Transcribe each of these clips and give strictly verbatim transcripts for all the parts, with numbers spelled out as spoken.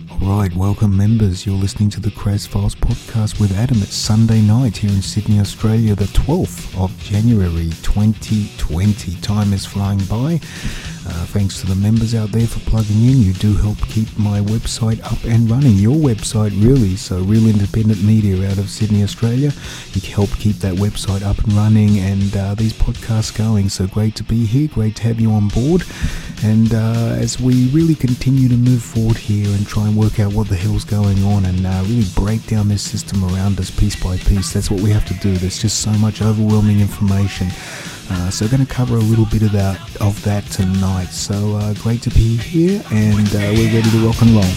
Alright, welcome members. You're listening to the Kraz Files podcast with Adam. It's Sunday night here in Sydney, Australia, the twelfth of January twenty twenty. Time is flying by. Uh, thanks to the members out there for plugging in. You do help keep my website up and running. Your website, really. So, Real Independent Media out of Sydney, Australia. You help keep that website up and running and uh, these podcasts going. So, great to be here. Great to have you on board. And uh, as we really continue to move forward here and try and work out what the hell's going on and uh, really break down this system around us piece by piece, that's what we have to do. There's just so much overwhelming information. Uh, so we're going to cover a little bit of that, of that tonight. So uh, great to be here, and uh, we're ready to rock and roll.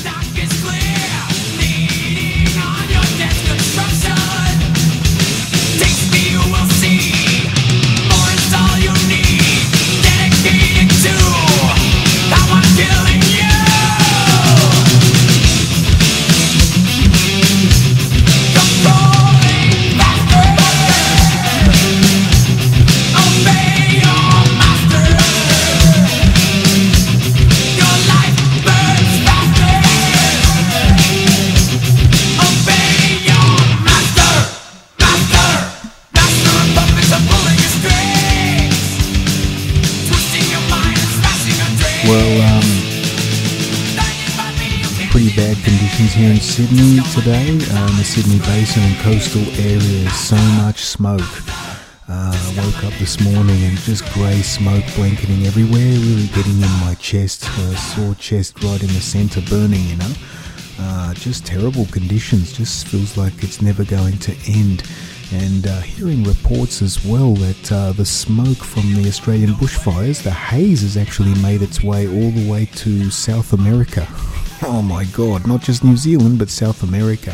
Well, um, pretty bad conditions here in Sydney today, uh, in the Sydney Basin and coastal areas. So much smoke. Uh, woke up this morning and just grey smoke blanketing everywhere, really getting in my chest, uh, sore chest right in the centre, burning, you know. Uh, just terrible conditions, just feels like it's never going to end. And uh, hearing reports as well that uh, the smoke from the Australian bushfires, the haze, has actually made its way all the way to South America. Oh my God, not just New Zealand, but South America.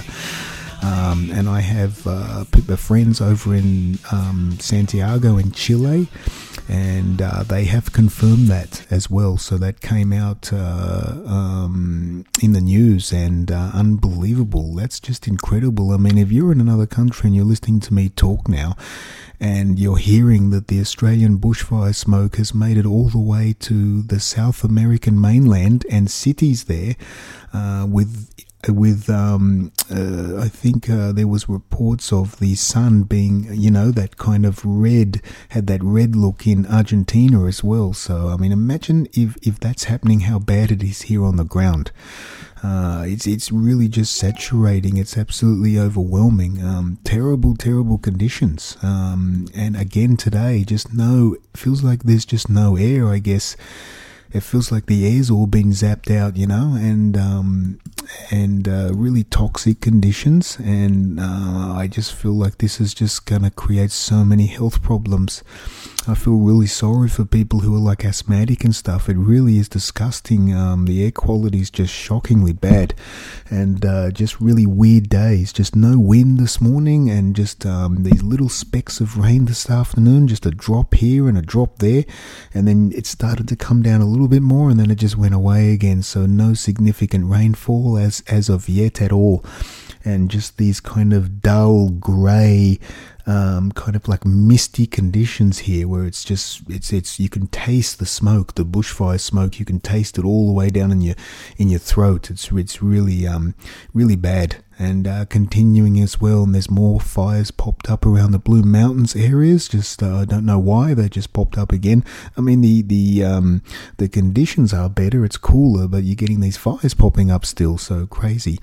Um, and I have uh, friends over in um, Santiago in Chile, and uh, they have confirmed that as well. So that came out uh, um, in the news, and uh, unbelievable. That's just incredible. I mean, if you're in another country and you're listening to me talk now, and you're hearing that the Australian bushfire smoke has made it all the way to the South American mainland and cities there, uh, with with um uh, I think uh, there was reports of the sun being, you know, that kind of red, had that red look in Argentina as well. So I mean, imagine if if that's happening, how bad it is here on the ground. Uh, it's it's really just saturating. It's absolutely overwhelming. Um, terrible, terrible conditions. Um, and again today, just no, feels like there's just no air, I guess. It feels like the air's all been zapped out, you know, and um, and uh, really toxic conditions. And uh, I just feel like this is just going to create so many health problems. I feel really sorry for people who are like asthmatic and stuff. It really is disgusting. Um, the air quality is just shockingly bad, and uh, just really weird days. Just no wind this morning, and just um, these little specks of rain this afternoon. Just a drop here and a drop there, and then it started to come down a little bit more, and then it just went away again. So no significant rainfall as as of yet at all, and just these kind of dull grey, um, kind of like misty conditions here, where it's just it's it's you can taste the smoke, the bushfire smoke. You can taste it all the way down in your in your throat. It's it's really um really bad. And uh, continuing as well, and there's more fires popped up around the Blue Mountains areas. Just uh, I don't know why they just popped up again. I mean, the the um, the conditions are better, it's cooler, but you're getting these fires popping up still. So crazy.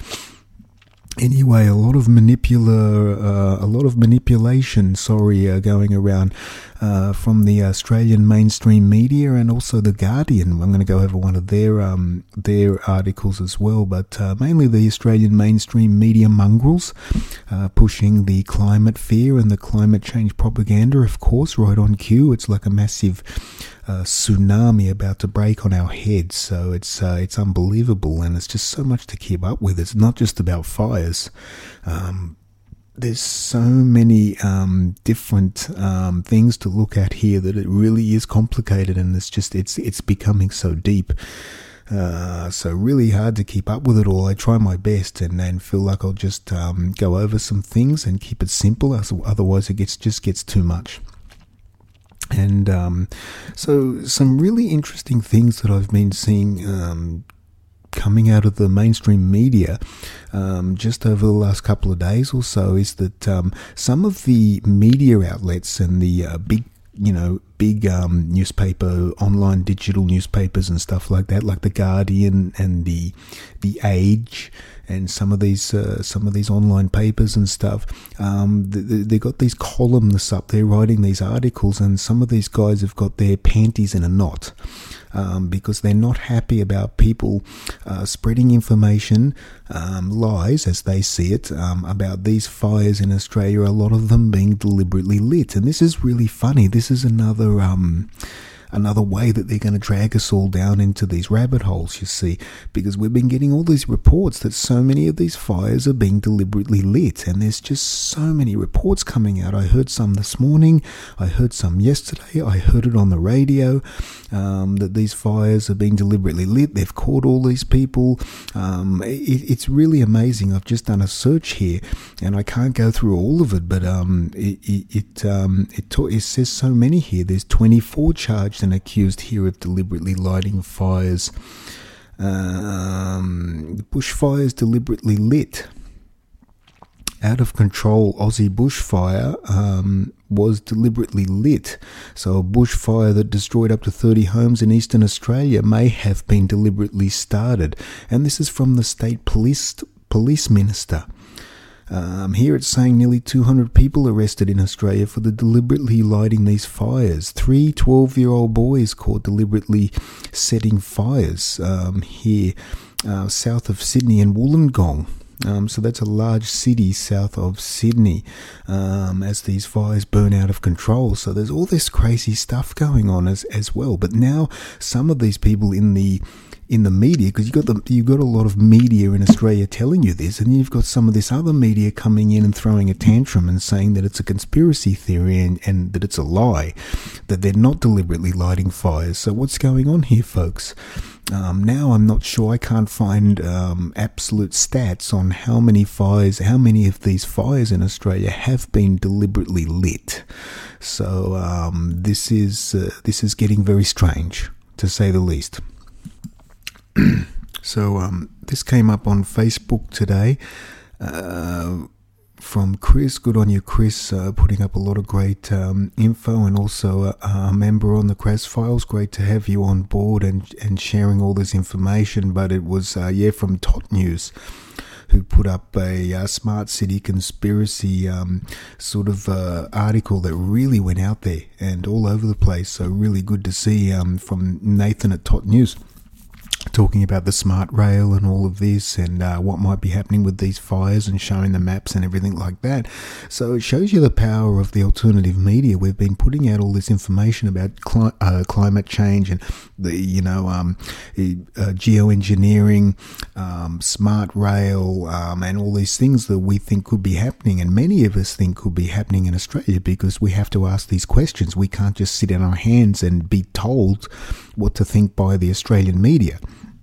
Anyway, a lot of manipula, uh, a lot of manipulation, sorry, uh, going around uh, from the Australian mainstream media and also the Guardian. I'm going to go over one of their um, their articles as well, but uh, mainly the Australian mainstream media mongrels uh, pushing the climate fear and the climate change propaganda. Of course, right on cue. It's like a massive Uh, tsunami about to break on our heads. So it's uh, it's unbelievable, and it's just so much to keep up with. It's not just about fires. Um, there's so many um, different um, things to look at here that it really is complicated, and it's just it's it's becoming so deep. Uh, so really hard to keep up with it all. I try my best and then feel like I'll just um, go over some things and keep it simple. Otherwise, it gets just gets too much. And um, so some really interesting things that I've been seeing um, coming out of the mainstream media um, just over the last couple of days or so is that um, some of the media outlets and the uh, big, you know, big um, newspaper, online digital newspapers and stuff like that, like The Guardian and the the Age, and some of these uh, some of these online papers and stuff, um, they, they got these columnists up there writing these articles, and some of these guys have got their panties in a knot. Um, because they're not happy about people uh, spreading information, um, lies as they see it, um, about these fires in Australia, a lot of them being deliberately lit. And this is really funny. This is another um, another way that they're going to drag us all down into these rabbit holes, you see, because we've been getting all these reports that so many of these fires are being deliberately lit, and there's just so many reports coming out. I heard some this morning, I heard some yesterday, I heard it on the radio, um, that these fires are being deliberately lit. They've caught all these people. Um, it, it's really amazing. I've just done a search here, and I can't go through all of it, but um, it it it, um, it, to- it says so many here. There's twenty-four charged and accused here of deliberately lighting fires. Um, the bushfires deliberately lit. Out of control Aussie bushfire um, was deliberately lit. So a bushfire that destroyed up to thirty homes in eastern Australia may have been deliberately started. And this is from the state police police minister. Um, here it's saying nearly two hundred people arrested in Australia for the deliberately lighting these fires. Three twelve-year-old boys caught deliberately setting fires um, here uh, south of Sydney in Wollongong. Um, so that's a large city south of Sydney, um, as these fires burn out of control. So there's all this crazy stuff going on as as well. But now some of these people in the in the media, because you got the you got a lot of media in Australia telling you this, and you've got some of this other media coming in and throwing a tantrum and saying that it's a conspiracy theory and, and that it's a lie, that they're not deliberately lighting fires. So what's going on here, folks? Um, now I'm not sure. I can't find um, absolute stats on how many fires, how many of these fires in Australia have been deliberately lit. So um, this is uh, this is getting very strange, to say the least. So um, this came up on Facebook today uh, from Chris. Good on you, Chris, uh, putting up a lot of great um, info, and also a, a member on the Crass Files. Great to have you on board and, and sharing all this information. But it was, uh, yeah, from Tot News, who put up a uh, smart city conspiracy um, sort of uh, article that really went out there and all over the place. So really good to see um, from Nathan at Tot News, talking about the smart rail and all of this, and uh, what might be happening with these fires, and showing the maps and everything like that. So it shows you the power of the alternative media. We've been putting out all this information about cli- uh, climate change and the, you know, um, uh, geoengineering, um, smart rail, um, and all these things that we think could be happening, and many of us think could be happening in Australia, because we have to ask these questions. We can't just sit on our hands and be told what to think by the Australian media.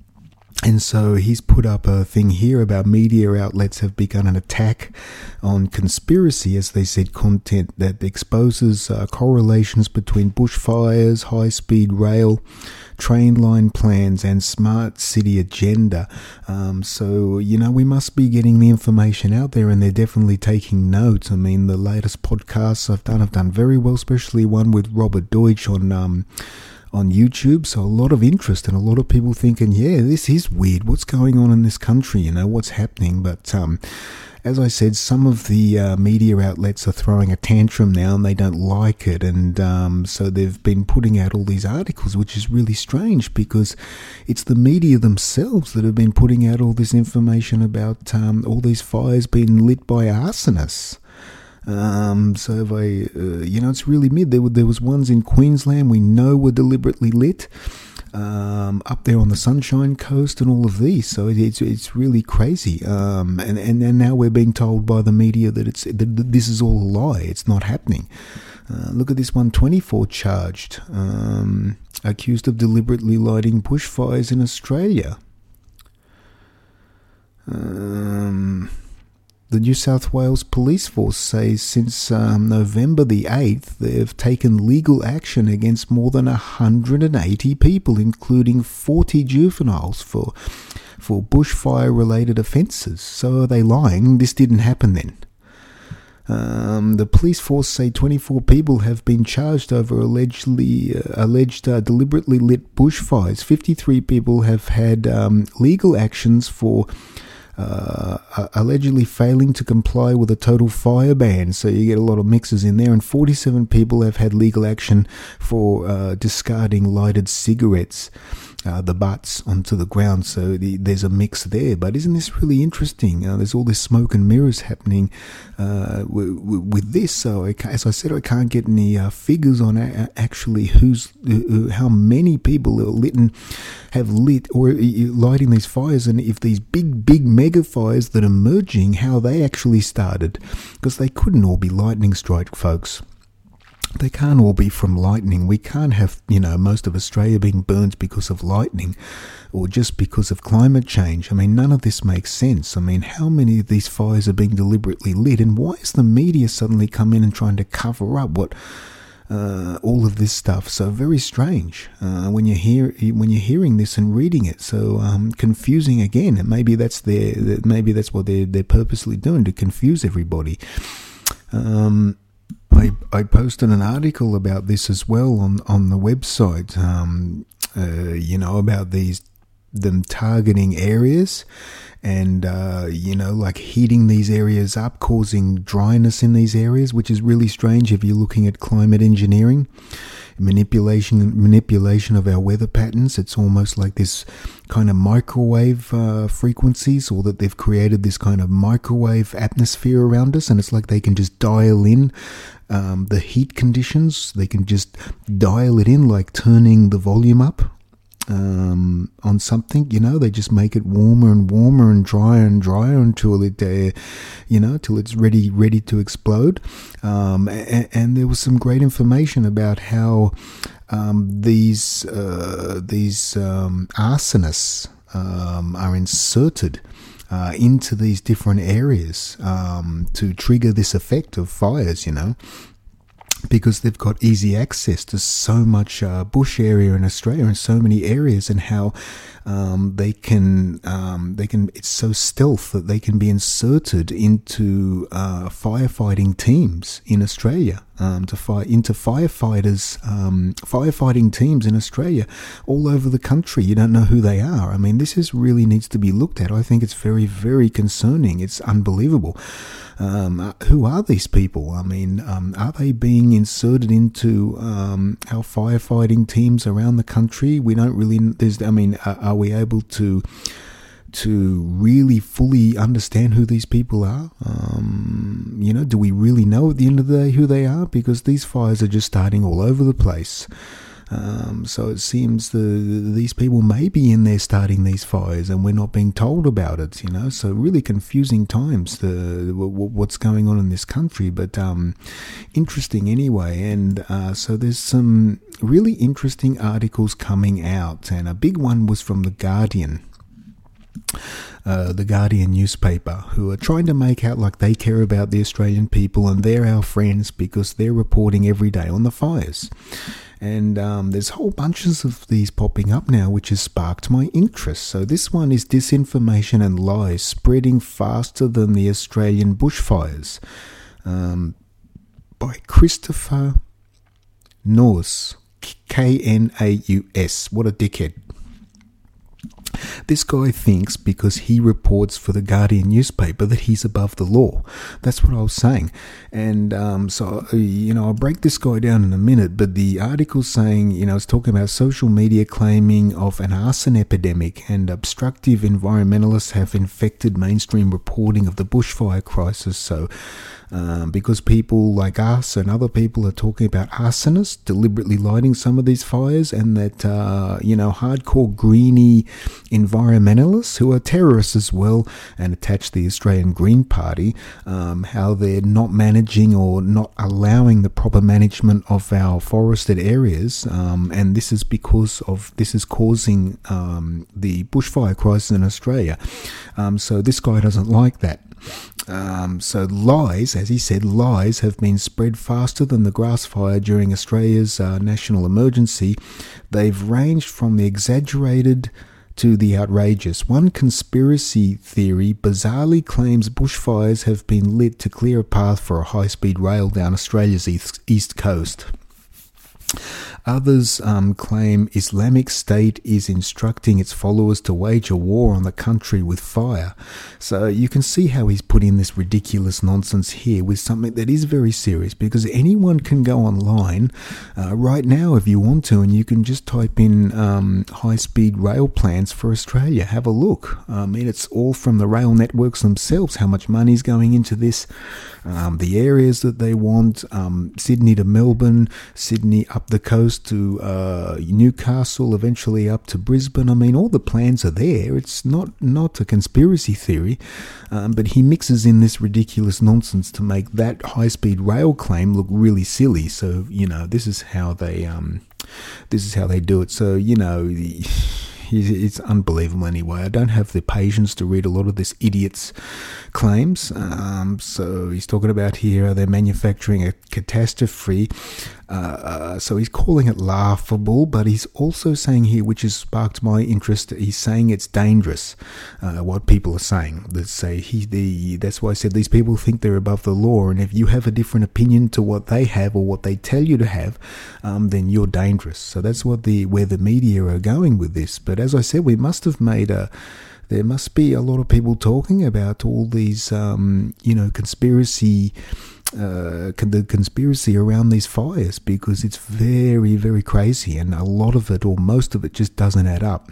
And so he's put up a thing here about media outlets have begun an attack on conspiracy, as they said, content that exposes uh, correlations between bushfires, high-speed rail, train line plans, and smart city agenda. Um, so, you know, we must be getting the information out there, and they're definitely taking notes. I mean, the latest podcasts I've done, I've done very well, especially one with Robert Deutsch on um, on YouTube. So a lot of interest, and a lot of people thinking, yeah, this is weird. What's going on in this country? You know, what's happening? But um, as I said, some of the uh, media outlets are throwing a tantrum now, and they don't like it. And um, so they've been putting out all these articles, which is really strange, because it's the media themselves that have been putting out all this information about um, all these fires being lit by arsonists. Um, so if I, uh, you know, it's really mid. There were, there was ones in Queensland we know were deliberately lit, um, up there on the Sunshine Coast and all of these. So it, it's it's really crazy. Um, and, and and now we're being told by the media that it's that this is all a lie. It's not happening. Uh, look at this one, twenty-four charged, um, accused of deliberately lighting bushfires in Australia. Um. The New South Wales Police Force says since um, November the eighth, they've taken legal action against more than one hundred eighty people, including forty juveniles, for for bushfire-related offences. So are they lying? This didn't happen then. Um, the police force say twenty-four people have been charged over allegedly uh, alleged uh, deliberately lit bushfires. fifty-three people have had um, legal actions for uh, uh, allegedly failing to comply with a total fire ban. So you get a lot of mixes in there. And forty-seven people have had legal action for uh, discarding lighted cigarettes, Uh, the butts onto the ground. So the, there's a mix there. But isn't this really interesting? Uh, there's all this smoke and mirrors happening uh, w- w- with this. So I as I said, I can't get any uh, figures on a- actually who's uh, how many people are lit and have lit or uh, lighting these fires, and if these big big mega fires that are emerging, how they actually started, because they couldn't all be lightning strike, folks. They can't all be from lightning. We can't have, you know, most of Australia being burned because of lightning or just because of climate change. I mean, none of this makes sense. I mean, how many of these fires are being deliberately lit, and why is the media suddenly come in and trying to cover up what uh, all of this stuff? So very strange uh, when you hear when you're hearing this and reading it. So um, confusing again, and maybe that's their maybe that's what they're they're purposely doing, to confuse everybody. Um, I, I posted an article about this as well on, on the website, um, uh, you know, about these, them targeting areas and, uh, you know, like heating these areas up, causing dryness in these areas, which is really strange if you're looking at climate engineering, manipulation, manipulation of our weather patterns. It's almost like this kind of microwave uh, frequencies, or that they've created this kind of microwave atmosphere around us, and it's like they can just dial in um, the heat conditions. They can just dial it in, like turning the volume up um, on something, you know. They just make it warmer and warmer and drier and drier until it, uh, you know, till it's ready, ready to explode. Um, and, and there was some great information about how um, these uh, these um, arsonists um, are inserted uh, into these different areas um, to trigger this effect of fires, you know, because they've got easy access to so much uh, bush area in Australia and so many areas, and how um, they can um, they can it's so stealth that they can be inserted into uh, firefighting teams in Australia, um, to fight into firefighters um, firefighting teams in Australia all over the country. You don't know who they are. I mean, this is really needs to be looked at. I think it's very, very concerning. It's unbelievable. Um, who are these people? I mean, um, are they being inserted into um, our firefighting teams around the country? We don't really. There's. I mean, are, are we able to to really fully understand who these people are? Um, you know, do we really know at the end of the day who they are? Because these fires are just starting all over the place. Um, so it seems the these people may be in there starting these fires, and we're not being told about it. You know, so really confusing times. The what's going on in this country, but um, interesting anyway. And uh, so there's some really interesting articles coming out, and a big one was from The Guardian. Uh, the Guardian newspaper, who are trying to make out like they care about the Australian people and they're our friends because they're reporting every day on the fires. And um, there's whole bunches of these popping up now, which has sparked my interest. So this one is Disinformation and Lies Spreading Faster Than the Australian Bushfires, um, by Christopher Knaus, K N A U S. What a dickhead. This guy thinks because he reports for the Guardian newspaper that he's above the law. That's what I was saying. And um, so, you know, I'll break this guy down in a minute, but the article's saying, you know, it's talking about social media claiming of an arson epidemic, and obstructive environmentalists have infected mainstream reporting of the bushfire crisis. So Um, because people like us and other people are talking about arsonists deliberately lighting some of these fires, and that, uh, you know, hardcore greenie environmentalists who are terrorists as well and attached to the Australian Green Party, um, how they're not managing or not allowing the proper management of our forested areas, um, and this is because of, this is causing um, the bushfire crisis in Australia. Um, so this guy doesn't like that. Um, so lies, as he said, lies have been spread faster than the grass fire during Australia's uh, national emergency. They've ranged from the exaggerated to the outrageous. One conspiracy theory bizarrely claims bushfires have been lit to clear a path for a high-speed rail down Australia's east, east coast. Others um, claim Islamic State is instructing its followers to wage a war on the country with fire. So you can see how he's put in this ridiculous nonsense here with something that is very serious, because anyone can go online uh, right now if you want to, and you can just type in um, high-speed rail plans for Australia. Have a look. I mean, it's all from the rail networks themselves, how much money is going into this, um, the areas that they want, um, Sydney to Melbourne, Sydney up the coast to uh, Newcastle, eventually up to Brisbane. I mean, all the plans are there. It's not, not a conspiracy theory, um, but he mixes in this ridiculous nonsense to make that high-speed rail claim look really silly. So, you know, this is how they, um, this is how they do it. So, you know, it's unbelievable anyway. I don't have the patience to read a lot of this idiot's claims. Um, so he's talking about here, they're manufacturing a catastrophe. Uh, uh, so he's calling it laughable, but he's also saying here, which has sparked my interest, he's saying it's dangerous, uh, what people are saying. They say he, the, that's why I said these people think they're above the law, and if you have a different opinion to what they have or what they tell you to have, um, then you're dangerous. So that's what the where the media are going with this. But as I said, we must have made a there must be a lot of people talking about all these, um, you know, conspiracy, uh, the conspiracy around these fires, because it's very, very crazy, and a lot of it, or most of it, just doesn't add up.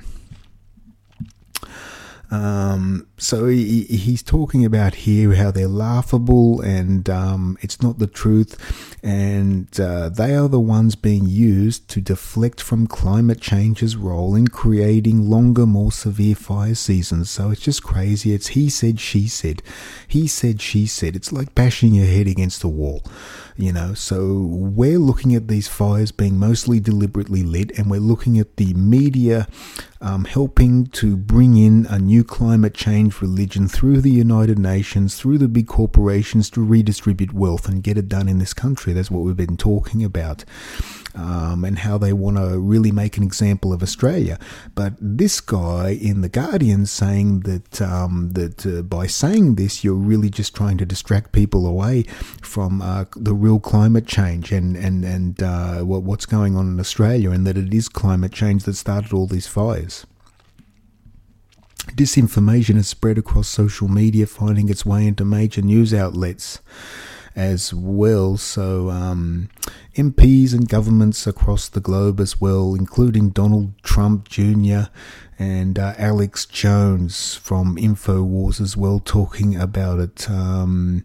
Um, so he, he's talking about here how they're laughable, and um, it's not the truth, and uh, they are the ones being used to deflect from climate change's role in creating longer, more severe fire seasons. So it's just crazy. It's he said, she said, he said, she said. It's like bashing your head against a wall, you know. So we're looking at these fires being mostly deliberately lit, and we're looking at the media um, helping to bring in a new climate change religion through the United Nations, through the big corporations, to redistribute wealth and get it done in this country. That's what we've been talking about. Um, and how they want to really make an example of Australia. But this guy in The Guardian saying that um, that uh, by saying this, you're really just trying to distract people away from uh, the real climate change and, and, and uh, what, what's going on in Australia, and that it is climate change that started all these fires. Disinformation has spread across social media, finding its way into major news outlets as well. So um, M Ps and governments across the globe as well, including Donald Trump Junior and uh, Alex Jones from InfoWars as well, talking about it. Um,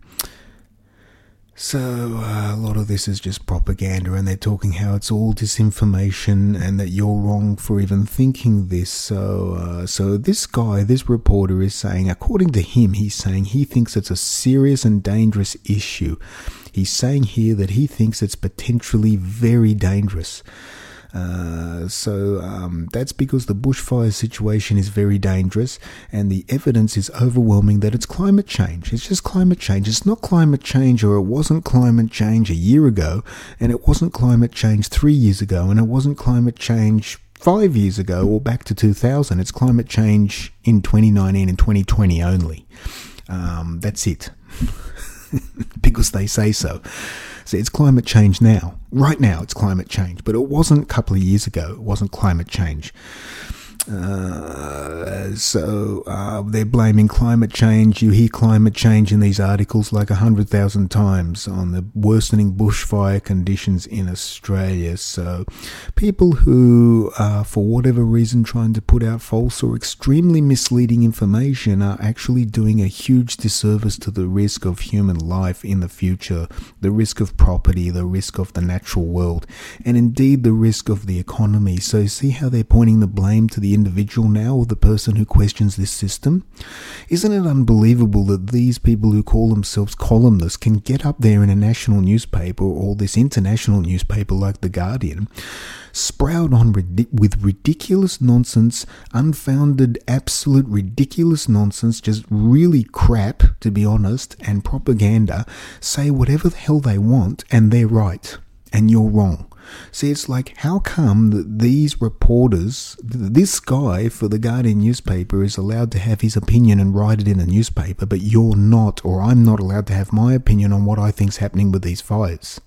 so uh, a lot of this is just propaganda, and they're talking how it's all disinformation and that you're wrong for even thinking this. So uh, so this guy, this reporter is saying, according to him, he's saying he thinks it's a serious and dangerous issue. He's saying here that he thinks it's potentially very dangerous. Uh, so um, that's because the bushfire situation is very dangerous, and the evidence is overwhelming that it's climate change. It's just climate change. It's not climate change, or it wasn't climate change a year ago, and it wasn't climate change three years ago, and it wasn't climate change five years ago or back to two thousand. It's climate change in twenty nineteen and twenty twenty only. Um, that's it. Because they say so. So it's climate change now. Right now it's climate change. But it wasn't a couple of years ago. It wasn't climate change. Uh, so uh, they're blaming climate change. You hear climate change in these articles like a hundred thousand times on the worsening bushfire conditions in Australia. So people who are, for whatever reason, trying to put out false or extremely misleading information are actually doing a huge disservice to the risk of human life in the future, the risk of property, the risk of the natural world, and indeed the risk of the economy. So see how they're pointing the blame to the the individual now or the person who questions this system? Isn't it unbelievable that these people who call themselves columnists can get up there in a national newspaper or this international newspaper like The Guardian, sprout on rid- with ridiculous nonsense, unfounded, absolute ridiculous nonsense, just really crap, to be honest, and propaganda, say whatever the hell they want, and they're right, and you're wrong. See, it's like, how come that these reporters, this guy for the Guardian newspaper is allowed to have his opinion and write it in the newspaper, but you're not, or I'm not allowed to have my opinion on what I think's happening with these fires?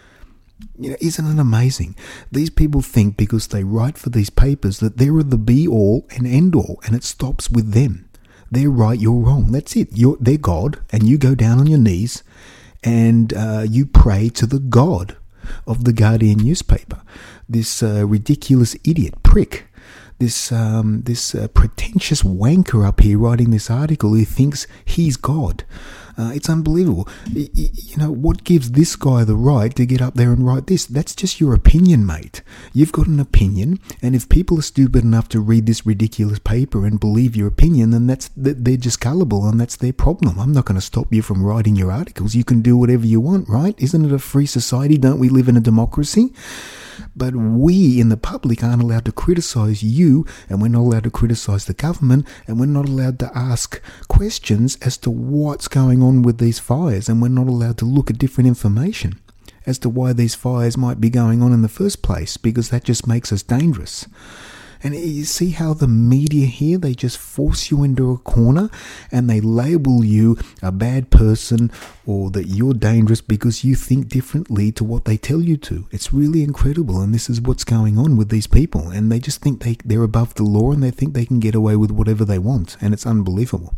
You know, isn't it amazing? These people think because they write for these papers that they're the be-all and end-all, and it stops with them. They're right, you're wrong. That's it. You're, they're God, and you go down on your knees and uh, you pray to the God of the Guardian newspaper. This uh, ridiculous idiot prick, this um, this uh, pretentious wanker up here writing this article who thinks he's God. Uh, it's unbelievable. Y- y- you know, what gives this guy the right to get up there and write this? That's just your opinion, mate. You've got an opinion, and if people are stupid enough to read this ridiculous paper and believe your opinion, then that's they're just gullible, and that's their problem. I'm not going to stop you from writing your articles. You can do whatever you want, right? Isn't it a free society? Don't we live in a democracy? But we in the public aren't allowed to criticise you, and we're not allowed to criticise the government, and we're not allowed to ask questions as to what's going on with these fires, and we're not allowed to look at different information as to why these fires might be going on in the first place, because that just makes us dangerous. And you see how the media here, they just force you into a corner and they label you a bad person or that you're dangerous because you think differently to what they tell you to. It's really incredible, and this is what's going on with these people, and they just think they, they're above the law and they think they can get away with whatever they want, and it's unbelievable.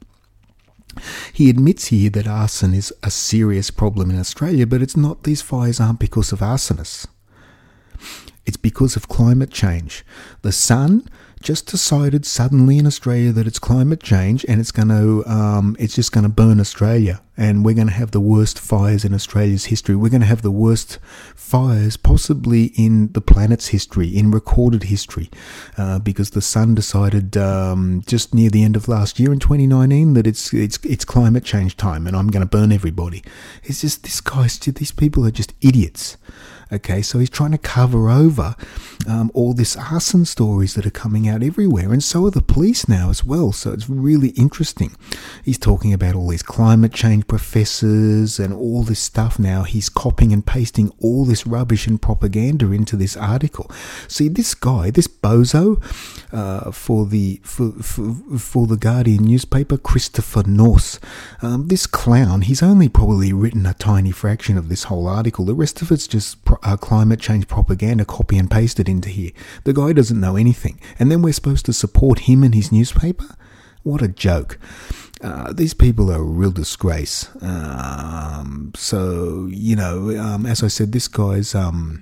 He admits here that arson is a serious problem in Australia, but it's not. These fires aren't because of arsonists. It's because of climate change. The sun just decided suddenly in Australia that it's climate change, and it's going to, um, it's just going to burn Australia, and we're going to have the worst fires in Australia's history. We're going to have the worst fires possibly in the planet's history, in recorded history, uh, because the sun decided um, just near the end of last year in twenty nineteen that it's it's it's climate change time, and I'm going to burn everybody. It's just this guy's. These people are just idiots. Okay, so he's trying to cover over um, all this arson stories that are coming out everywhere, and so are the police now as well, so it's really interesting. He's talking about all these climate change professors and all this stuff now. He's copying and pasting all this rubbish and propaganda into this article. See, this guy, this bozo, uh, for the for, for, for the Guardian newspaper, Christopher North, um, this clown, he's only probably written a tiny fraction of this whole article. The rest of it's just pro- uh, climate change propaganda, copy and pasted into here. The guy doesn't know anything, and then we're supposed to support him and his newspaper? What a joke. Uh, these people are a real disgrace. Um, so, you know, um, as I said, this guy's um,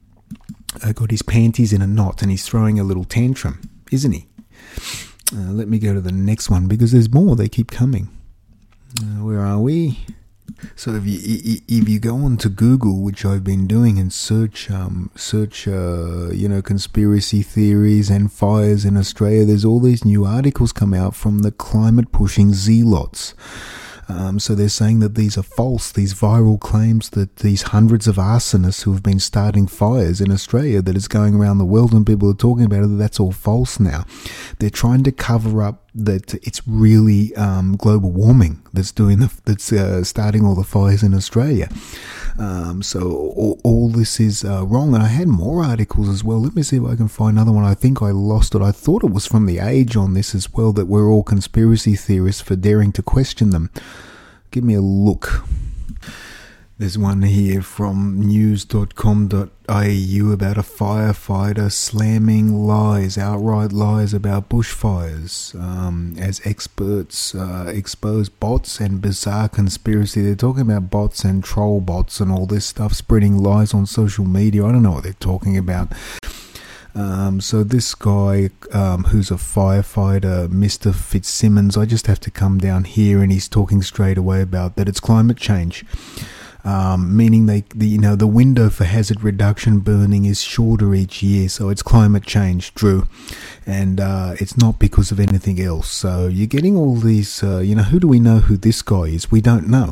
uh, got his panties in a knot and he's throwing a little tantrum, isn't he? Uh, let me go to the next one, because there's more. They keep coming. Uh, where are we? So if you if you go on to Google, which I've been doing, and search um search uh you know conspiracy theories and fires in Australia, there's all these new articles come out from the climate pushing zealots. Um, so they're saying that these are false, these viral claims that these hundreds of arsonists who have been starting fires in Australia, that is going around the world and people are talking about it, that that's all false now. They're trying to cover up that it's really um, global warming that's doing the, that's uh, starting all the fires in Australia. Um, so all, all this is uh, wrong. And I had more articles as well. Let me see if I can find another one. I think I lost it. I thought it was from The Age on this as well, that we're all conspiracy theorists for daring to question them. Give me a look. There's one here from news dot com dot a u about a firefighter slamming lies, outright lies about bushfires, um, as experts uh, expose bots and bizarre conspiracy. They're talking about bots and troll bots and all this stuff, spreading lies on social media. I don't know what they're talking about. Um, so this guy, um, who's a firefighter, Mister Fitzsimmons, I just have to come down here and he's talking straight away about that it's climate change. Um, meaning they, the, you know, the window for hazard reduction burning is shorter each year. So it's climate change, Drew, and uh, it's not because of anything else. So you're getting all these, uh, you know, who do we know who this guy is? We don't know.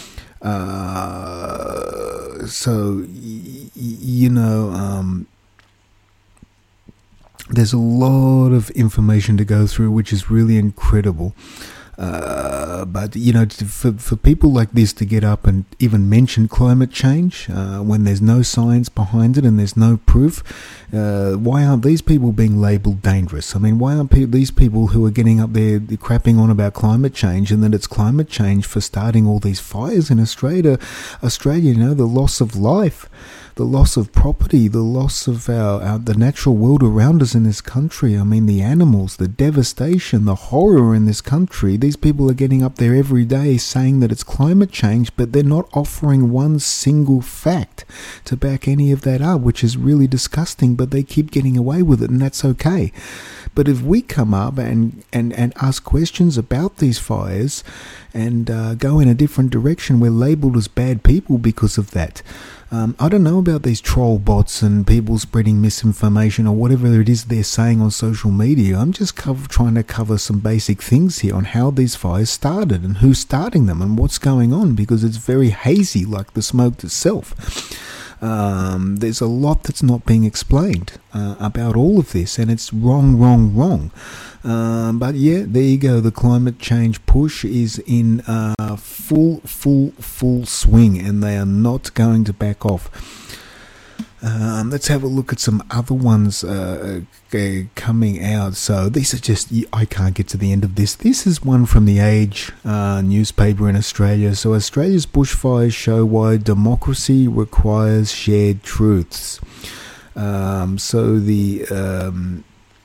Uh, so y- you know, um, there's a lot of information to go through, which is really incredible. Uh, but, you know, for, for people like this to get up and even mention climate change uh, when there's no science behind it and there's no proof, uh, why aren't these people being labelled dangerous? I mean, why aren't pe- these people who are getting up there crapping on about climate change and that it's climate change for starting all these fires in Australia, Australia, you know, the loss of life, the loss of property, the loss of our, our the natural world around us in this country. I mean, the animals, the devastation, the horror in this country. These people are getting up there every day saying that it's climate change, but they're not offering one single fact to back any of that up, which is really disgusting, but they keep getting away with it, and that's okay. But if we come up and, and, and ask questions about these fires and uh, go in a different direction, we're labelled as bad people because of that. Um, I don't know about these troll bots and people spreading misinformation or whatever it is they're saying on social media. I'm just cover, trying to cover some basic things here on how these fires started and who's starting them and what's going on, because it's very hazy, like the smoke itself. Um, there's a lot that's not being explained uh, about all of this, and it's wrong, wrong, wrong. Um, but yeah, there you go. The climate change push is in uh, full, full, full swing, and they are not going to back off. Um, let's have a look at some other ones uh, uh, coming out. So these are just, I can't get to the end of this. This is one from The Age uh, newspaper in Australia. So Australia's bushfires show why democracy requires shared truths. Um, so the... Um,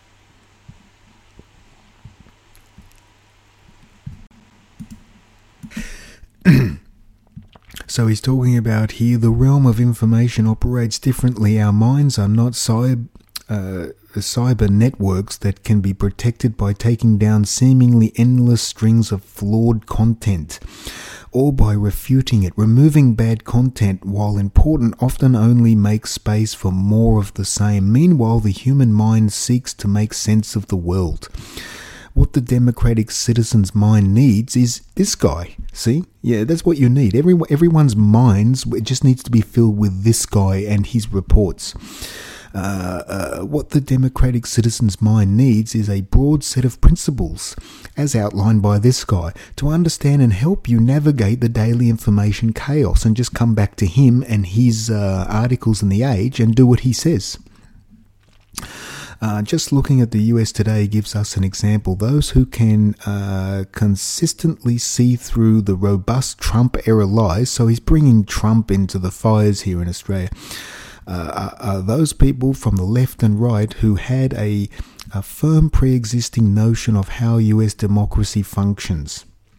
So he's talking about here, the realm of information operates differently. Our minds are not cyber, uh, cyber networks that can be protected by taking down seemingly endless strings of flawed content, or by refuting it. Removing bad content, while important, often only makes space for more of the same. Meanwhile, the human mind seeks to make sense of the world. What the democratic citizen's mind needs is this guy. See? Yeah, that's what you need. Every, everyone's minds, it just needs to be filled with this guy and his reports. Uh, uh, what the democratic citizen's mind needs is a broad set of principles, as outlined by this guy, to understand and help you navigate the daily information chaos, and just come back to him and his uh, articles in The Age and do what he says. Uh, just looking at the U S today gives us an example. Those who can uh, consistently see through the robust Trump-era lies, so he's bringing Trump into the fires here in Australia, uh, are, are those people from the left and right who had a, a firm pre-existing notion of how U S democracy functions.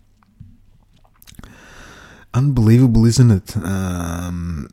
Unbelievable, isn't it? Um...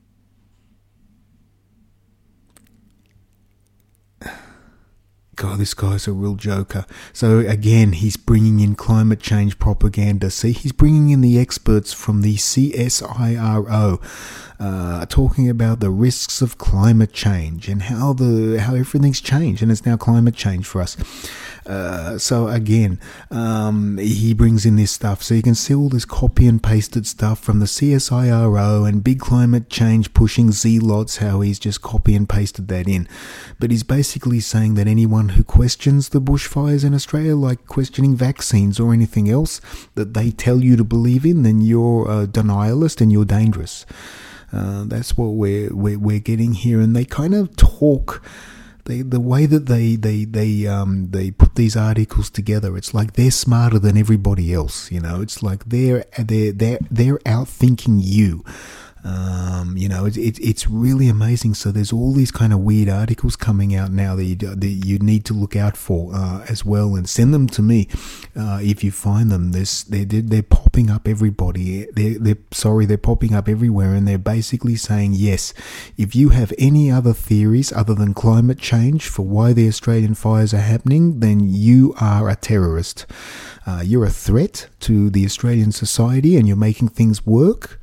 God, this guy's a real joker. So again, he's bringing in climate change propaganda. See, he's bringing in the experts from the C S I R O, uh, talking about the risks of climate change and how the how everything's changed, and it's now climate change for us. Uh, so again, um, he brings in this stuff. So you can see all this copy and pasted stuff from the C S I R O and big climate change pushing zealots, how he's just copy and pasted that in. But he's basically saying that anyone who questions the bushfires in Australia, like questioning vaccines or anything else that they tell you to believe in, then you're a denialist and you're dangerous. Uh, that's what we're, we're, we're getting here. And they kind of talk... They, the way that they they they um they put these articles together, it's like they're smarter than everybody else. You know, it's like they're they're they're they're outthinking you. Um, you know, it's it, it's really amazing. So there's all these kind of weird articles coming out now that you, that you need to look out for uh, as well, and send them to me uh, if you find them. There's, they're, they're popping up everybody. They're, they're sorry, they're popping up everywhere, and they're basically saying, yes, if you have any other theories other than climate change for why the Australian fires are happening, then you are a terrorist. Uh, you're a threat to the Australian society, and you're making things work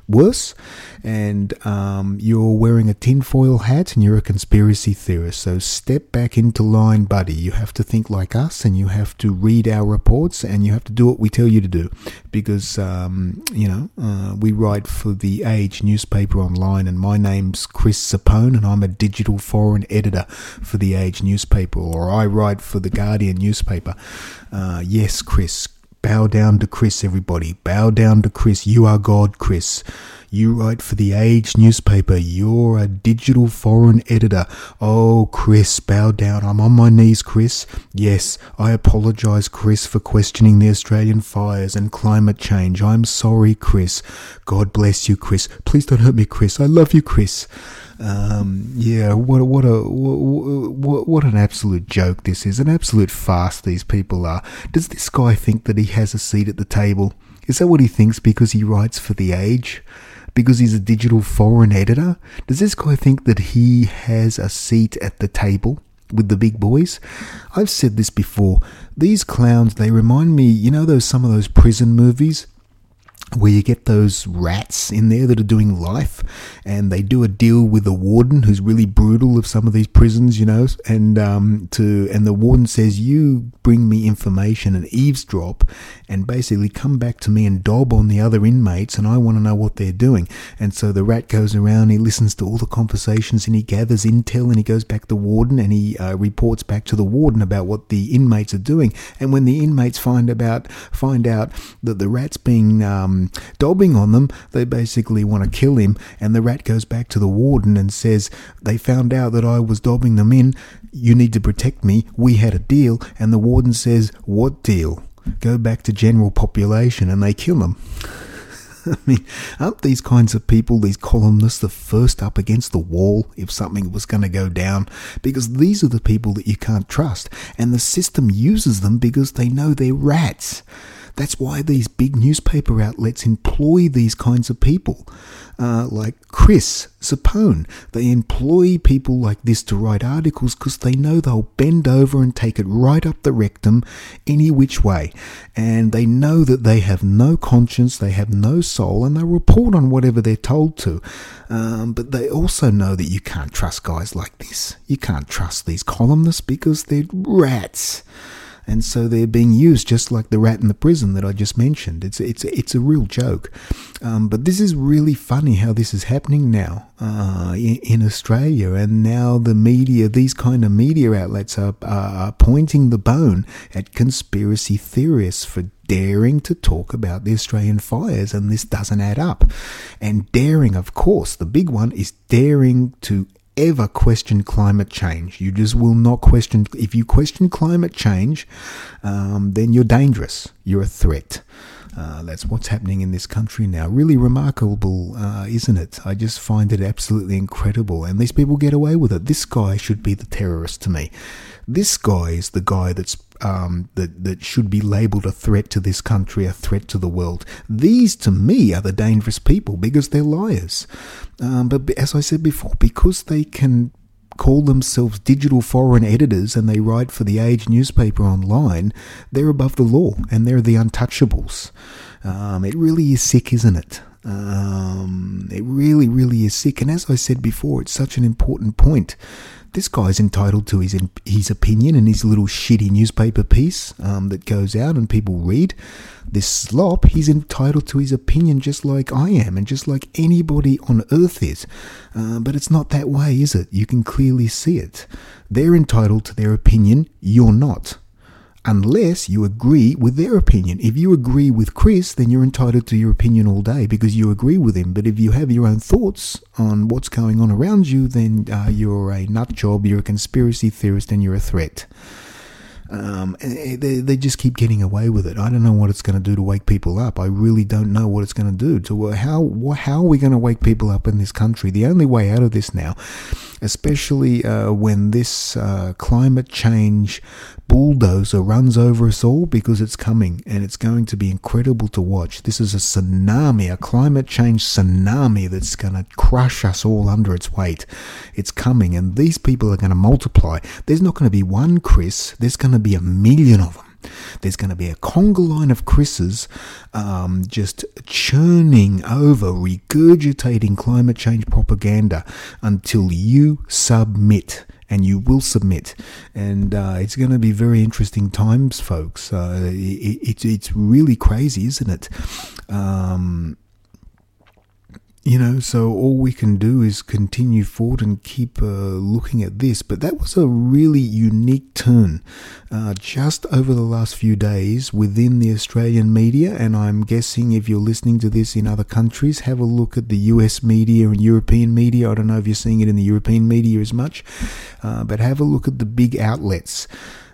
worse, and um, you're wearing a tinfoil hat and you're a conspiracy theorist. So step back into line, buddy. You have to think like us, and you have to read our reports, and you have to do what we tell you to do, because um, you know uh, we write for the Age newspaper online, and my name's Chris Sapone, and I'm a digital foreign editor for the Age newspaper, or I write for the Guardian newspaper. Uh, yes, Chris. Bow down to Chris, everybody. Bow down to Chris. You are God, Chris. You write for the Age newspaper. You're a digital foreign editor. Oh, Chris, bow down. I'm on my knees, Chris. Yes, I apologise, Chris, for questioning the Australian fires and climate change. I'm sorry, Chris. God bless you, Chris. Please don't hurt me, Chris. I love you, Chris. Um, yeah, what a, what a, what, what an absolute joke this is. An absolute farce these people are. Does this guy think that he has a seat at the table? Is that what he thinks because he writes for the Age? Because he's a digital foreign editor? Does this guy think that he has a seat at the table with the big boys? I've said this before. These clowns, they remind me, you know, those some of those prison movies where you get those rats in there that are doing life, and they do a deal with the warden who's really brutal of some of these prisons, you know, and um, to and the warden says, you bring me information and eavesdrop and basically come back to me and dob on the other inmates, and I want to know what they're doing. And so the rat goes around, he listens to all the conversations, and he gathers intel, and he goes back to the warden, and he uh, reports back to the warden about what the inmates are doing. And when the inmates find about find out that the rat's being um, dobbing on them, they basically want to kill him, and the rat goes back to the warden and says, they found out that I was dobbing them in, you need to protect me, we had a deal. And the warden says, what deal? Go back to general population, and they kill him. I mean, aren't these kinds of people, these columnists, the first up against the wall if something was going to go down? Because these are the people that you can't trust, and the system uses them because they know they're rats. That's why these big newspaper outlets employ these kinds of people, uh, like Chris Sapone. They employ people like this to write articles because they know they'll bend over and take it right up the rectum any which way. And they know that they have no conscience, they have no soul, and they report on whatever they're told to. Um, but they also know that you can't trust guys like this. You can't trust these columnists because they're rats. And so they're being used just like the rat in the prison that I just mentioned. It's it's it's a real joke. Um, but this is really funny how this is happening now uh, in, in Australia. And now the media, these kind of media outlets are, are pointing the bone at conspiracy theorists for daring to talk about the Australian fires, and this doesn't add up. And daring, of course, the big one is daring to ever question climate change. You just will not question. If you question climate change, um, then you're dangerous. You're a threat. Uh, that's what's happening in this country now. Really remarkable, uh, isn't it? I just find it absolutely incredible. And these people get away with it. This guy should be the terrorist to me. This guy is the guy that's um, that, that should be labelled a threat to this country, a threat to the world. These, to me, are the dangerous people because they're liars. Um, but as I said before, because they can call themselves digital foreign editors and they write for the Age newspaper online, they're above the law and they're the untouchables. Um, it really is sick, isn't it? Um, it really, really is sick. And as I said before, it's such an important point. This guy's entitled to his his opinion and his little shitty newspaper piece um, that goes out and people read. This slop, he's entitled to his opinion just like I am and just like anybody on earth is. Uh, but it's not that way, is it? You can clearly see it. They're entitled to their opinion, you're not. Unless you agree with their opinion. If you agree with Chris, then you're entitled to your opinion all day because you agree with him. But if you have your own thoughts on what's going on around you, then uh, you're a nut job, you're a conspiracy theorist, and you're a threat. Um, they, they just keep getting away with it. I don't know what it's going to do to wake people up. I really don't know what it's going to do. To how how are we going to wake people up in this country? The only way out of this now, especially uh, when this uh, climate change bulldozer runs over us all, because it's coming and it's going to be incredible to watch. This is a tsunami, a climate change tsunami that's going to crush us all under its weight. It's coming, and these people are going to multiply. There's not going to be one Chris, there's going to be a million of them. There's going to be a conga line of Chris's um, just churning over, regurgitating climate change propaganda until you submit. And you will submit, and uh, it's going to be very interesting times, folks. Uh, it, it, it's really crazy, isn't it? Um, you know, so all we can do is continue forward and keep uh, looking at this. But that was a really unique turn uh, just over the last few days within the Australian media. And I'm guessing if you're listening to this in other countries, have a look at the U S media and European media. I don't know if you're seeing it in the European media as much, uh, but have a look at the big outlets.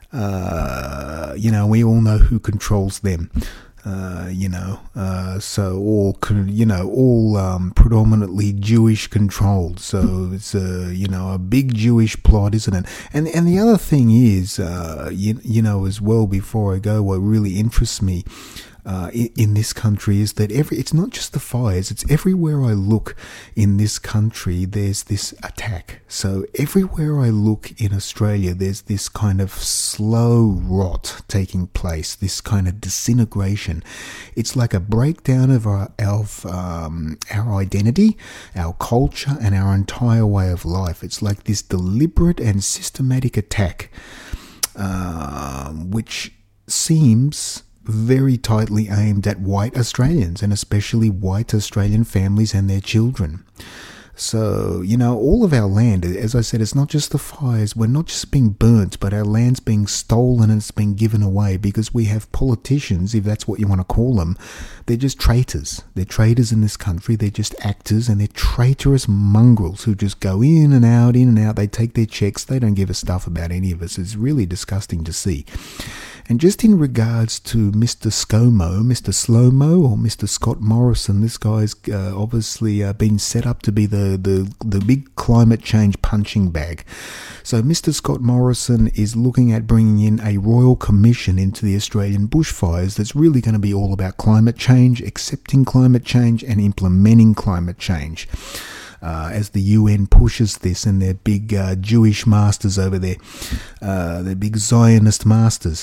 Uh, you know, we all know who controls them. Uh, you know, uh, so all, you know, all um, predominantly Jewish controlled. So it's a, you know, a big Jewish plot, isn't it? And and the other thing is, uh, you, you know, as well, before I go, what really interests me Uh, in, in this country is that every it's not just the fires, it's everywhere I look in this country, there's this attack. So everywhere I look in Australia, there's this kind of slow rot taking place, this kind of disintegration. It's like a breakdown of our, of, um, our identity, our culture, and our entire way of life. It's like this deliberate and systematic attack, uh, which seems very tightly aimed at white Australians, and especially white Australian families and their children. So, you know, all of our land, as I said, it's not just the fires. We're not just being burnt, but our land's being stolen and it's being given away because we have politicians, if that's what you want to call them. They're just traitors. They're traitors in this country. They're just actors, and they're traitorous mongrels who just go in and out, in and out. They take their checks. They don't give a stuff about any of us. It's really disgusting to see. And just in regards to Mister ScoMo, Mister Slow-Mo, or Mister Scott Morrison, this guy's uh, obviously uh, been set up to be the, the, the big climate change punching bag. So Mister Scott Morrison is looking at bringing in a royal commission into the Australian bushfires that's really going to be all about climate change, accepting climate change, and implementing climate change. Uh, as the U N pushes this, and their big uh, Jewish masters over there, uh, their big Zionist masters.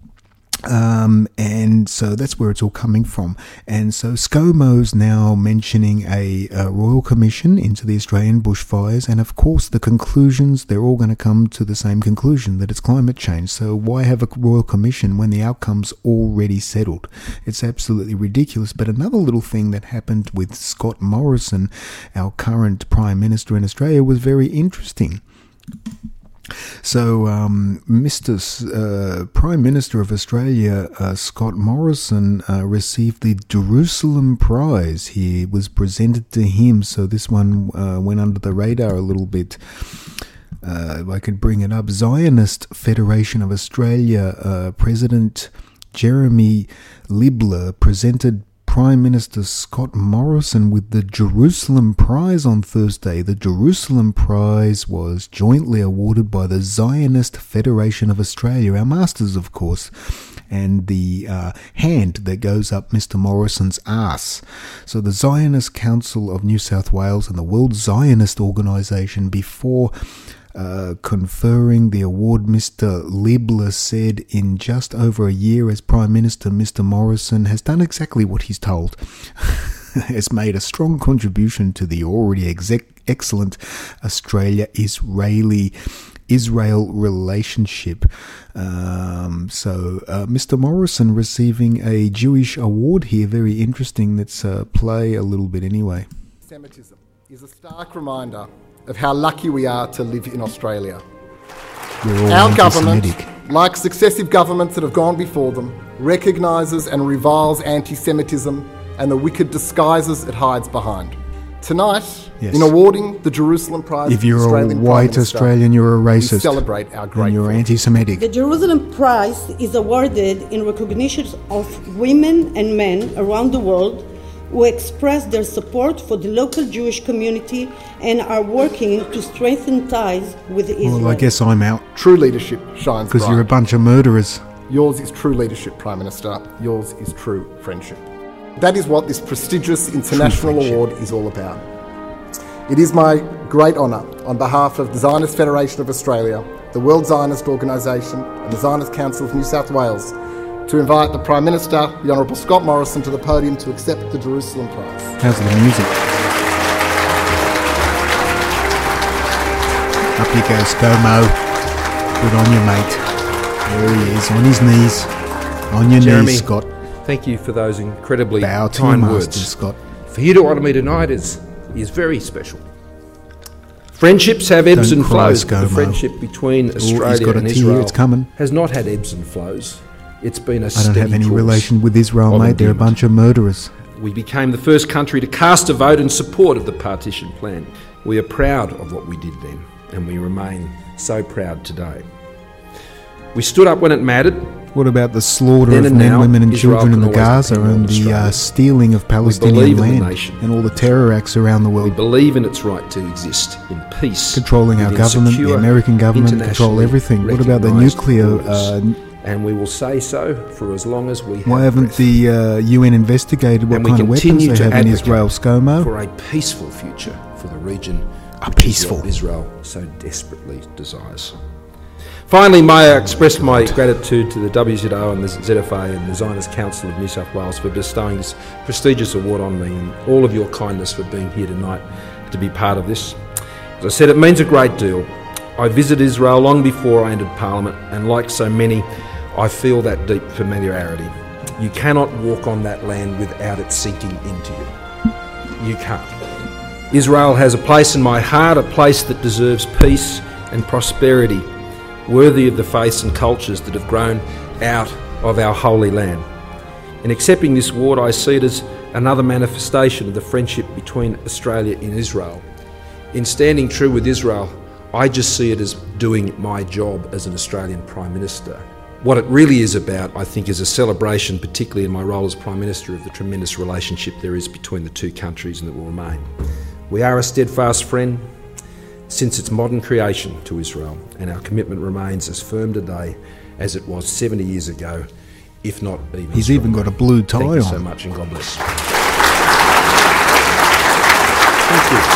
Um, and so that's where it's all coming from. And so ScoMo's now mentioning a, a royal commission into the Australian bushfires, and of course the conclusions, they're all going to come to the same conclusion, that it's climate change. So why have a royal commission when the outcome's already settled? It's absolutely ridiculous. But another little thing that happened with Scott Morrison, our current Prime Minister in Australia, was very interesting. So, um, Mister Uh, Prime Minister of Australia, uh, Scott Morrison, uh, received the Jerusalem Prize. He was presented to him, so this one uh, went under the radar a little bit. Uh, if I could bring it up, Zionist Federation of Australia uh, President Jeremy Libler presented Prime Minister Scott Morrison with the Jerusalem Prize on Thursday. The Jerusalem Prize was jointly awarded by the Zionist Federation of Australia, our masters, of course, and the uh, hand that goes up Mister Morrison's arse. So the Zionist Council of New South Wales and the World Zionist Organisation, before Uh, conferring the award, Mister Libler said in just over a year as Prime Minister, Mister Morrison has done exactly what he's told. Has made a strong contribution to the already exec- excellent Australia-Israeli Israel relationship. Um, so uh, Mister Morrison receiving a Jewish award here. Very interesting. Let's uh, play a little bit anyway. Anti-Semitism is a stark reminder of how lucky we are to live in Australia. Our government, like successive governments that have gone before them, recognises and reviles anti-Semitism and the wicked disguises it hides behind. Tonight, yes, in awarding the Jerusalem Prize, if you're Australian a white Australian, you're a racist. We celebrate our great. And you're anti-Semitic. The Jerusalem Prize is awarded in recognition of women and men around the world who express their support for the local Jewish community and are working to strengthen ties with Israel. Well, I guess I'm out. True leadership shines bright. Because you're a bunch of murderers. Yours is true leadership, Prime Minister. Yours is true friendship. That is what this prestigious international award is all about. It is my great honour, on behalf of the Zionist Federation of Australia, the World Zionist Organisation and the Zionist Council of New South Wales to invite the Prime Minister, the Honourable Scott Morrison, to the podium to accept the Jerusalem Prize. How's the music? Up you go, ScoMo. Good on you, mate. There he is, on his knees. On your Jeremy, knees, Scott. Thank you for those incredibly Bow to kind your words. master, Scott. For you to honour me tonight is, is very special. Friendships have ebbs Don't and cry, flows. The ScoMo. friendship between Ooh, he's Australia got a and tear, Israel it's coming. has not had ebbs and flows. It's been a I don't have any course relation with Israel, of mate. They're a endearment. bunch of murderers. We became the first country to cast a vote in support of the partition plan. We are proud of what we did then, and we remain so proud today. We stood up when it mattered. What about the slaughter Then of and men, now, women and Israel children in can the always Gaza depend on and the Australia. uh, stealing of Palestinian believe in the land nation. and all the terror acts around the We world? believe in its right to exist in peace. Controlling our within government, the secure, American government control internationally everything. What about the recognised nuclear? borders. Uh, and we will say so for as long as we have why haven't breath. the uh, U N investigated what And we kind of weapons continue they to have in advocate Israel, ScoMo? for a peaceful future for the region, A which is peaceful. what Israel so desperately desires. Finally, may I express my gratitude to the W Z O and the Z F A and the Zionist Council of New South Wales for bestowing this prestigious award on me, and all of your kindness for being here tonight to be part of this. As I said, it means a great deal. I visited Israel long before I entered Parliament, and like so many, I feel that deep familiarity. You cannot walk on that land without it sinking into you. You can't. Israel has a place in my heart, a place that deserves peace and prosperity, worthy of the faiths and cultures that have grown out of our holy land. In accepting this award, I see it as another manifestation of the friendship between Australia and Israel. In standing true with Israel, I just see it as doing my job as an Australian Prime Minister. What it really is about, I think, is a celebration, particularly in my role as Prime Minister, of the tremendous relationship there is between the two countries and that will remain. We are a steadfast friend since its modern creation to Israel, and our commitment remains as firm today as it was seventy years ago, if not even He's stronger. even got a blue tie Thank on. you so much, and God bless. Thank you.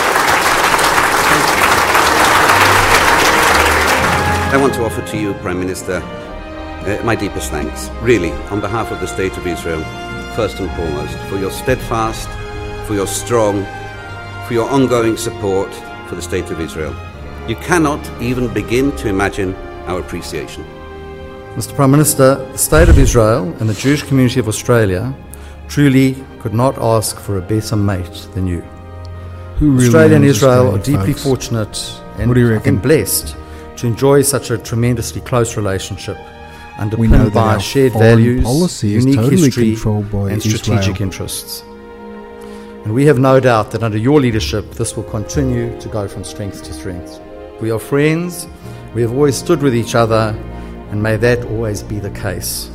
I want to offer to you, Prime Minister, uh, my deepest thanks, really, on behalf of the State of Israel, first and foremost, for your steadfast, for your strong, for your ongoing support for the State of Israel. You cannot even begin to imagine our appreciation. Mister Prime Minister, the State of Israel and the Jewish community of Australia truly could not ask for a better mate than you. Who really Australia and knows Israel are Australian deeply folks? fortunate and What do you I reckon? think blessed to enjoy such a tremendously close relationship We know underpinned that by our shared foreign values, policy is unique totally history controlled by and strategic Israel. interests. And we have no doubt that under your leadership this will continue to go from strength to strength. We are friends, we have always stood with each other, and may that always be the case.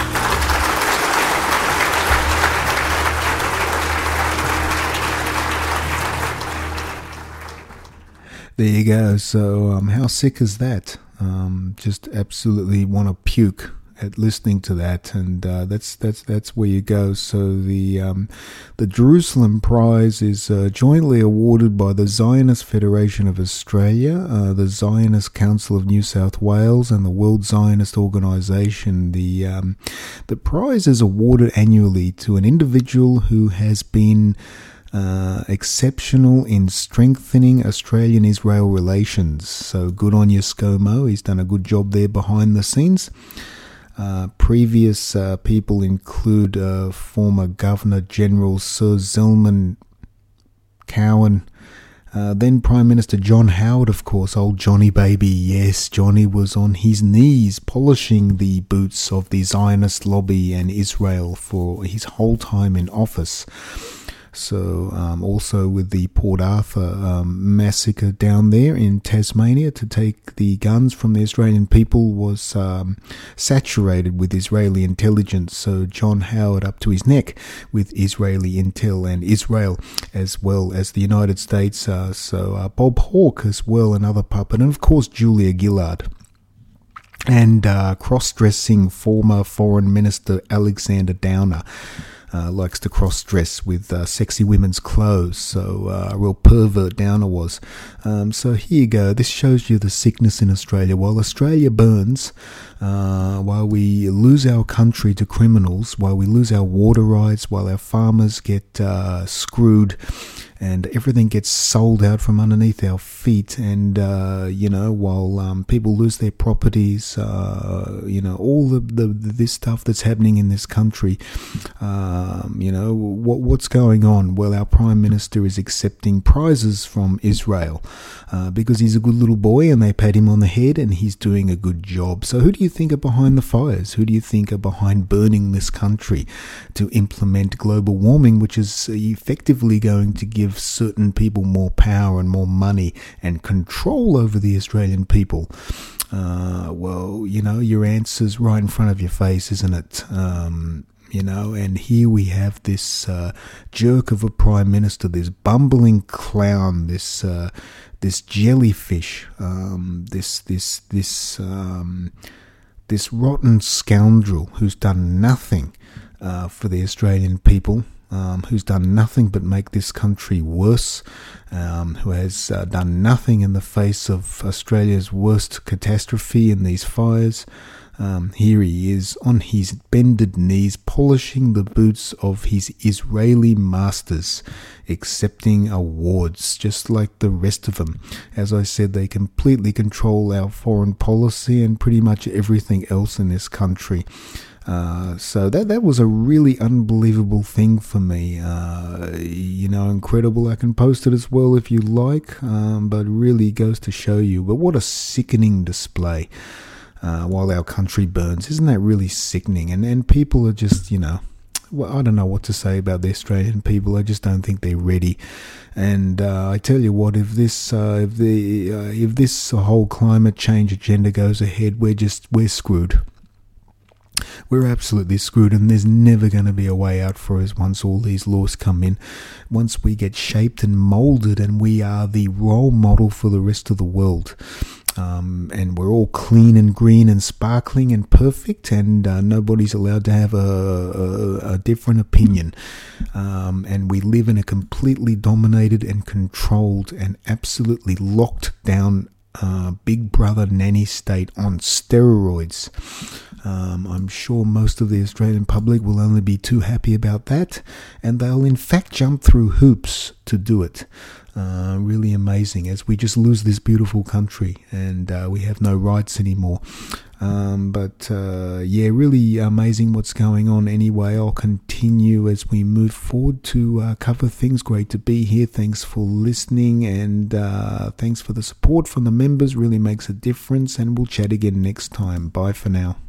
There you go. So, um, how sick is that? Um, just absolutely want to puke at listening to that, and uh, that's that's that's where you go. So the um, the Jerusalem Prize is uh, jointly awarded by the Zionist Federation of Australia, uh, the Zionist Council of New South Wales, and the World Zionist Organisation. The um, the prize is awarded annually to an individual who has been Uh, exceptional in strengthening Australian-Israel relations. So good on you, ScoMo. He's done a good job there behind the scenes. Uh, previous uh, people include uh, former Governor-General Sir Zelman Cowen, uh, then Prime Minister John Howard, of course, old Johnny baby. Yes, Johnny was on his knees polishing the boots of the Zionist lobby and Israel for his whole time in office. So um, also with the Port Arthur um, massacre down there in Tasmania to take the guns from the Australian people was um, saturated with Israeli intelligence. So John Howard up to his neck with Israeli intel and Israel as well as the United States. Uh, so uh, Bob Hawke as well, another puppet. And of course Julia Gillard. And uh, cross-dressing former Foreign Minister Alexander Downer. uh, likes to cross-dress with uh, sexy women's clothes. So uh, a real pervert Downer was. Um, so here you go. This shows you the sickness in Australia. While Australia burns, uh, while we lose our country to criminals, while we lose our water rights, while our farmers get uh, screwed, and everything gets sold out from underneath our feet, and uh, you know, while um, people lose their properties, uh, you know, all the, the this stuff that's happening in this country, um, you know, what what's going on? Well, our Prime Minister is accepting prizes from Israel uh, because he's a good little boy, and they pat him on the head, and he's doing a good job. So, who do you think are behind the fires? Who do you think are behind burning this country to implement global warming, which is effectively going to give certain people more power and more money and control over the Australian people? Uh, well, you know, your answer's right in front of your face, isn't it? Um, you know, and here we have this uh, jerk of a Prime Minister, this bumbling clown, this uh, this jellyfish, um, this this this um, this rotten scoundrel who's done nothing uh, for the Australian people. Um, who's done nothing but make this country worse, um, who has uh, done nothing in the face of Australia's worst catastrophe in these fires. Um, here he is on his bended knees, polishing the boots of his Israeli masters, accepting awards, just like the rest of them. As I said, they completely control our foreign policy and pretty much everything else in this country. Uh, so that that was a really unbelievable thing for me. Uh, you know, incredible. I can post it as well if you like, um, but really goes to show you. But what a sickening display uh, while our country burns. Isn't that really sickening? And, and people are just, you know, well, I don't know what to say about the Australian people. I just don't think they're ready. And uh, I tell you what, if this uh, if the uh, if this whole climate change agenda goes ahead, we're just we're screwed. We're absolutely screwed, and there's never going to be a way out for us once all these laws come in. Once we get shaped and moulded, and we are the role model for the rest of the world. Um, and we're all clean and green and sparkling and perfect, and uh, nobody's allowed to have a, a, a different opinion. Um, and we live in a completely dominated and controlled and absolutely locked down uh, Big Brother nanny state on steroids. Um, I'm sure most of the Australian public will only be too happy about that, and they'll in fact jump through hoops to do it. Uh, really amazing, as we just lose this beautiful country and uh, we have no rights anymore. Um, but uh, yeah, really amazing what's going on. Anyway, I'll continue as we move forward to uh, cover things. Great to be here. Thanks for listening, and uh, thanks for the support from the members. Really makes a difference, and we'll chat again next time. Bye for now.